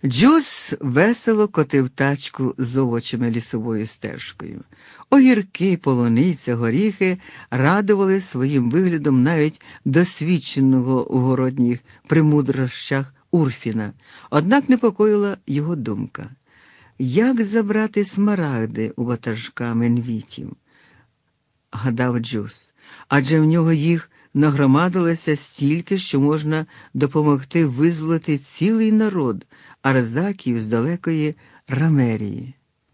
Джус весело котив тачку з овочами лісовою стежкою. Огірки, полуниця, горіхи радували своїм виглядом навіть досвідченого у городніх примудрощах Урфіна, однак непокоїла його думка. Як забрати смарагди у ватажка менвітів? Гадав Джус, адже в нього їх нагромадилося стільки, що можна допомогти визволити цілий народ арзаків з далекої Рамерії.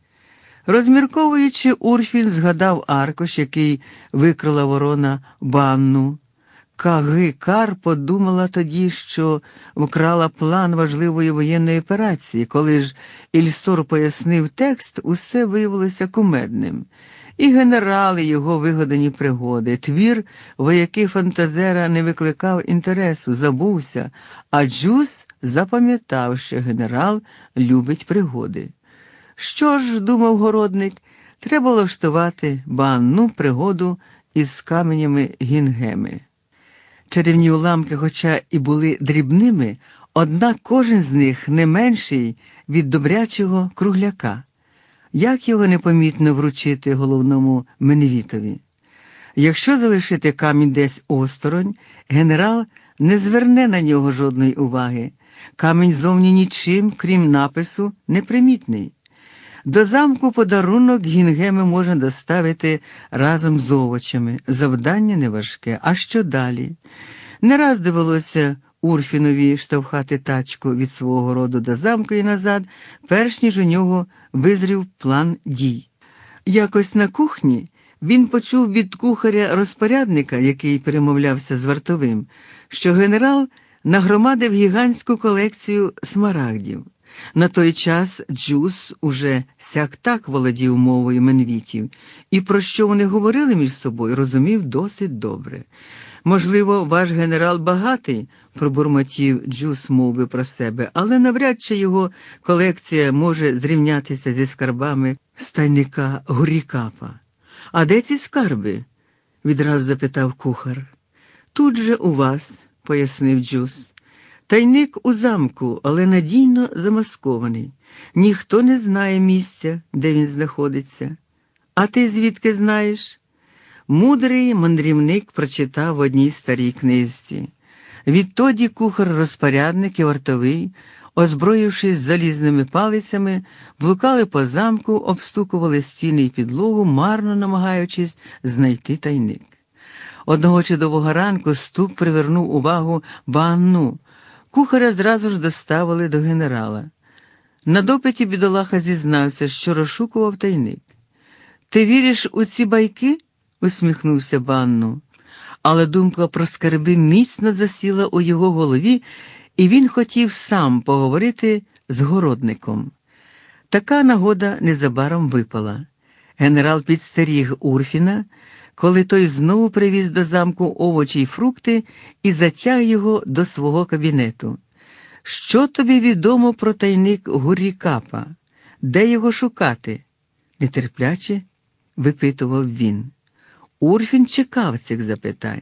Розмірковуючи, Урфін згадав аркуш, який викрила ворона Банну. Кагикар подумала тоді, що вкрала план важливої воєнної операції. Коли ж Ільсор пояснив текст, усе виявилося кумедним. І генерал, і його вигадані пригоди. Твір вояки-фантазера не викликав інтересу, забувся, а Джус запам'ятав, що генерал любить пригоди. Що ж, думав городник, треба влаштувати банну пригоду із каменями Гінгеми. Чарівні уламки, хоча і були дрібними, однак кожен з них не менший від добрячого кругляка. Як його непомітно вручити головному Меневітові? Якщо залишити камінь десь осторонь, генерал не зверне на нього жодної уваги. Камінь зовні нічим, крім напису, непримітний. До замку подарунок Гінгеми можна доставити разом з овочами. Завдання неважке. А що далі? Не раз довелося Урфінові штовхати тачку від свого роду до замку і назад, перш ніж у нього визрів план дій. Якось на кухні він почув від кухаря-розпорядника, який перемовлявся з вартовим, що генерал нагромадив гігантську колекцію смарагдів. На той час Джус уже сяк-так володів мовою менвітів, і про що вони говорили між собою, розумів досить добре. «Можливо, ваш генерал багатий», – пробурмотів Джус мовби про себе, але навряд чи його колекція може зрівнятися зі скарбами стайника Гурікапа. «А де ці скарби?» – відразу запитав кухар. «Тут же у вас», – пояснив Джус. «Тайник у замку, але надійно замаскований. Ніхто не знає місця, де він знаходиться. А ти звідки знаєш?» Мудрий мандрівник прочитав в одній старій книжці. Відтоді кухар-розпорядник і вартовий, озброївшись залізними палицями, блукали по замку, обстукували стіни й підлогу, марно намагаючись знайти тайник. Одного чудового ранку стук привернув увагу Банну. Кухаря зразу ж доставили до генерала. На допиті бідолаха зізнався, що розшукував тайник. «Ти віриш у ці байки?» – усміхнувся Банну. Але думка про скарби міцно засіла у його голові, і він хотів сам поговорити з городником. Така нагода незабаром випала. Генерал підстеріг Урфіна, коли той знову привіз до замку овочі й фрукти і затяг його до свого кабінету. «Що тобі відомо про тайник Гурікапа? Де його шукати?» – нетерпляче випитував він. Урфін чекав цих запитань.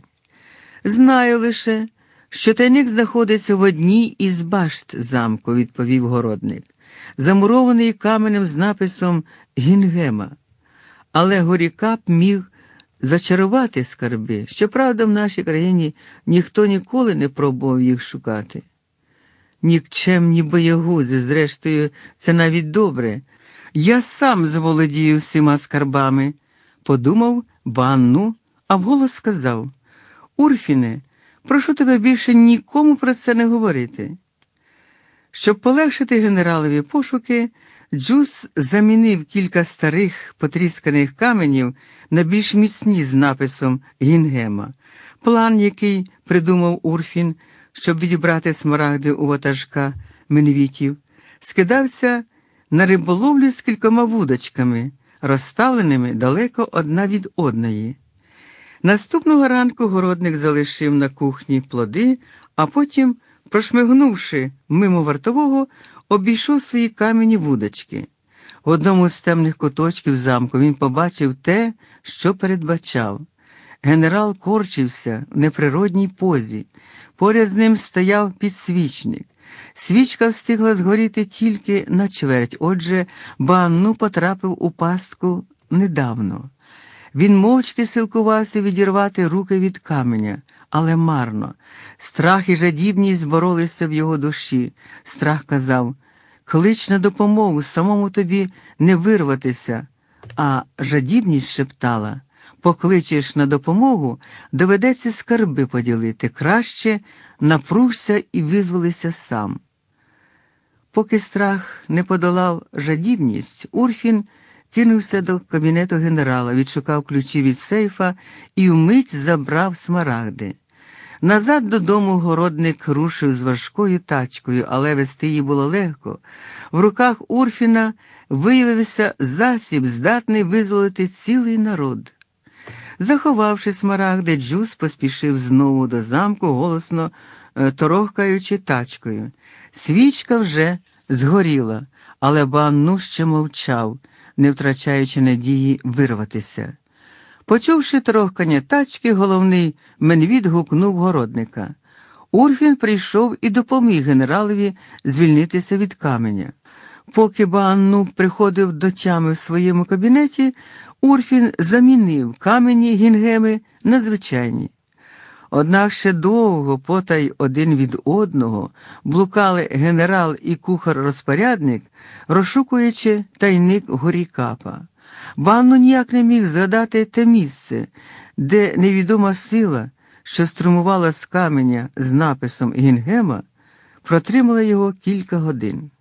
«Знаю лише, що тайник знаходиться в одній із башт замку», – відповів городник, замурований каменем з написом «Гінгема». Але Гурікап міг зачарувати скарби. Щоправда, в нашій країні ніхто ніколи не пробував їх шукати. Нікчемні боягузи, зрештою, це навіть добре. Я сам заволодію всіма скарбами, подумав Банну, а вголос сказав: «Урфіне, прошу тебе більше нікому про це не говорити». Щоб полегшити генералові пошуки, Джус замінив кілька старих потрісканих каменів на більш міцні з написом «Гінгема». План, який придумав Урфін, щоб відібрати смарагди у ватажка менвітів, скидався на риболовлю з кількома вудочками, розставленими далеко одна від одної. Наступного ранку городник залишив на кухні плоди, а потім, прошмигнувши мимо вартового, обійшов свої кам'яні вудочки. В одному з темних куточків замку він побачив те, що передбачав. Генерал корчився в неприродній позі. Поряд з ним стояв підсвічник. Свічка встигла згоріти тільки на чверть, отже, Банну потрапив у пастку недавно. Він мовчки силкувався відірвати руки від каменя, але марно. Страх і жадібність боролися в його душі. Страх казав: «Клич на допомогу, самому тобі не вирватися», а жадібність шептала: «Покличеш на допомогу, доведеться скарби поділити, краще напружся і визволися сам». Поки страх не подолав жадібність, Урфін кинувся до кабінету генерала, відшукав ключі від сейфа і вмить забрав смарагди. Назад додому городник рушив з важкою тачкою, але вести її було легко. В руках Урфіна виявився засіб, здатний визволити цілий народ. Заховавши смарагди, Джус поспішив знову до замку, голосно торохкаючи тачкою. Свічка вже згоріла, але Банну ще мовчав, не втрачаючи надії вирватися. Почувши торохкання тачки, головний Менвіт гукнув городника. Урфін прийшов і допоміг генералові звільнитися від каменя. Поки Банну приходив до тями в своєму кабінеті, Урфін замінив камені гінгеми на звичайні. Однак ще довго, потай один від одного, блукали генерал і кухар-розпорядник, розшукуючи тайник Горікапа. Банну ніяк не міг згадати те місце, де невідома сила, що струмувала з каменя з написом Гінгема, протримала його кілька годин.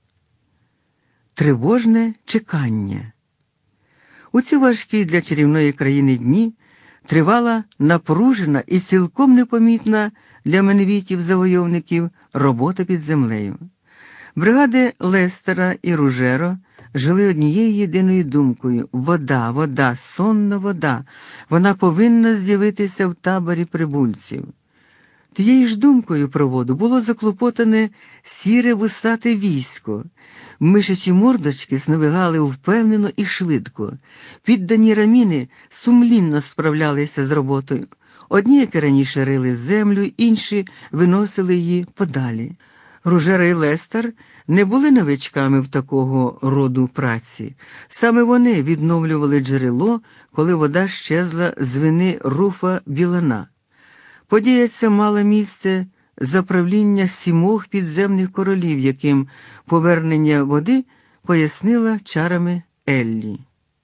Тривожне чекання. У ці важкі для чарівної країни дні тривала напружена і цілком непомітна для менвітів-завойовників робота під землею. Бригади Лестера і Ружеро жили однією єдиною думкою: вода, вода, сонна вода, вона повинна з'явитися в таборі прибульців. Тією ж думкою про воду було заклопотане сіре вусате військо. Мишачі мордочки сновигали впевнено і швидко. Піддані раміни сумлінно справлялися з роботою. Одні, як і раніше, рили землю, інші виносили її подалі. Ружера і Лестер не були новичками в такого роду праці. Саме вони відновлювали джерело, коли вода щезла з вини Руфа Білана. Подія ця мала місце за правління 7 підземних королів, яким повернення води пояснила чарами Еллі.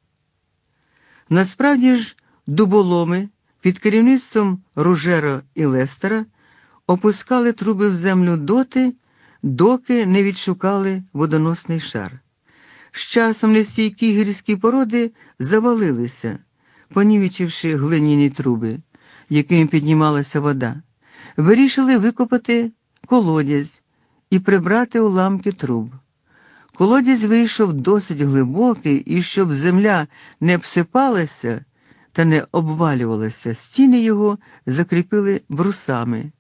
Насправді ж, дуболоми під керівництвом Ружеро і Лестера опускали труби в землю доти, доки не відшукали водоносний шар. З часом нестійкі гірські породи завалилися, понівечивши глиняні труби, якими піднімалася вода. Вирішили викопати колодязь і прибрати уламки труб. Колодязь вийшов досить глибокий, і щоб земля не обсипалася та не обвалювалася, стіни його закріпили брусами.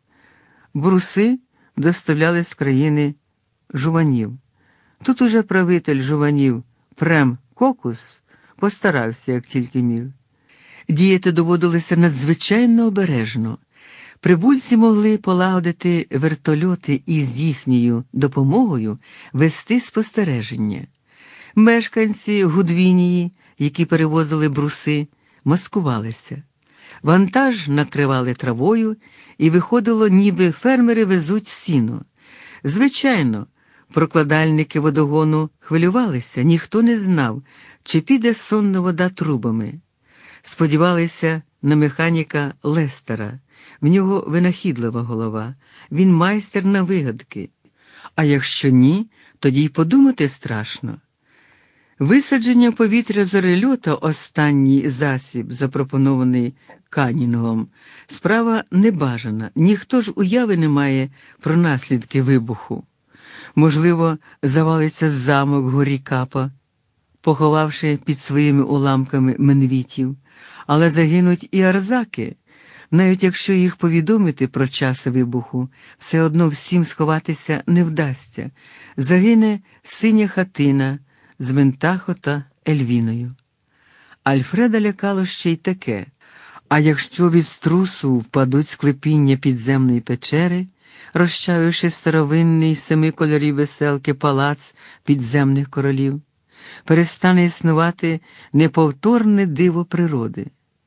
Бруси доставляли з країни жуванів. Тут уже правитель жуванів Прем Кокус постарався, як тільки міг. Діяти доводилося надзвичайно обережно. Прибульці могли полагодити вертольоти і з їхньою допомогою вести спостереження. Мешканці Гудвінії, які перевозили бруси, маскувалися. Вантаж накривали травою, і виходило, ніби фермери везуть сіно. Звичайно, прокладальники водогону хвилювалися, ніхто не знав, чи піде сонна вода трубами. Сподівалися на механіка Лестера. В нього винахідлива голова, він майстер на вигадки. А якщо ні, тоді й подумати страшно. Висадження в повітря зорельота, останній засіб, запропонований Канінгом, справа небажана, ніхто ж уяви не має про наслідки вибуху. Можливо, завалиться замок Горікапа, поховавши під своїми уламками менвітів, але загинуть і арзаки. Навіть якщо їх повідомити про час вибуху, все одно всім сховатися не вдасться. Загине синя хатина з Ментахо та Ельвіною. Альфреда лякало ще й таке: а якщо від струсу впадуть склепіння підземної печери, розчавивши старовинний 7 кольорів веселки палац підземних королів, перестане існувати неповторне диво природи.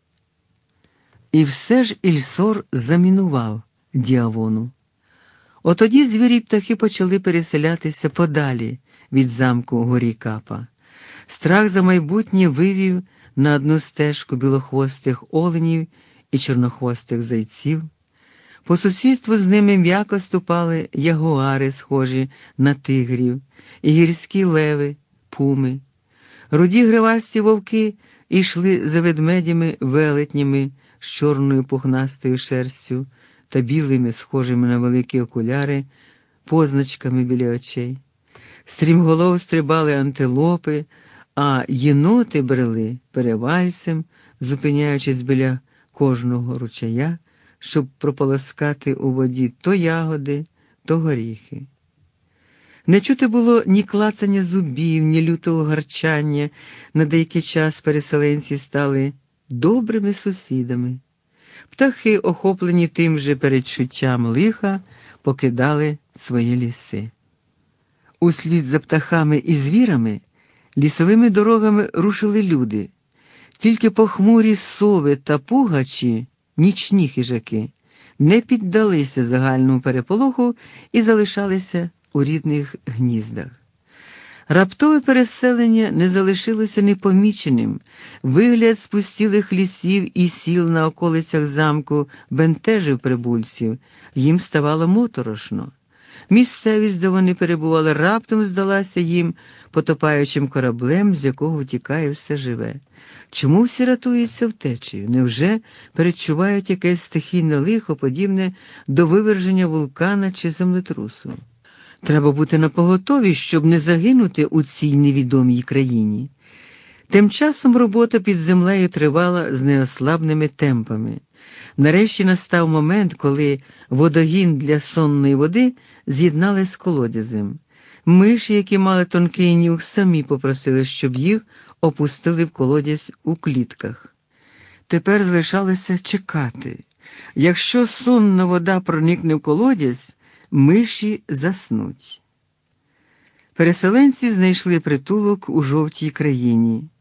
І все ж Ільсор замінував Діавону. Отоді звірі й птахи почали переселятися подалі від замку Горікапа. Страх за майбутнє вивів на одну стежку білохвостих оленів і чорнохвостих зайців. По сусідству з ними м'яко ступали ягуари, схожі на тигрів, і гірські леви, пуми. Руді гривасті вовки йшли за ведмедями-велетнями з чорною пухнастою шерстю та білими, схожими на великі окуляри, позначками біля очей. Стрімголов стрибали антилопи, а єноти брели перевальцем, зупиняючись біля кожного ручая, щоб прополоскати у воді то ягоди, то горіхи. Не чути було ні клацання зубів, ні лютого гарчання. На деякий час переселенці стали добрими сусідами. Птахи, охоплені тим же передчуттям лиха, покидали свої ліси. Услід за птахами і звірами лісовими дорогами рушили люди. Тільки похмурі сови та пугачі, нічні хижаки, не піддалися загальному переполоху і залишалися у рідних гніздах. Раптове переселення не залишилося непоміченим. Вигляд спустілих лісів і сіл на околицях замку бентежив прибульців, їм ставало моторошно. Місцевість, де вони перебували, раптом здалася їм потопаючим кораблем, з якого втікає все живе. Чому всі рятуються втечею? Невже передчувають якесь стихійне лихо, подібне до виверження вулкана чи землетрусу? Треба бути напоготові, щоб не загинути у цій невідомій країні. Тим часом робота під землею тривала з неослабними темпами. Нарешті настав момент, коли водогін для сонної води з'єднали з колодязем. Миші, які мали тонкий нюх, самі попросили, щоб їх опустили в колодязь у клітках. Тепер залишалося чекати. Якщо сонна вода проникне в колодязь, миші заснуть. Переселенці знайшли притулок у жовтій країні.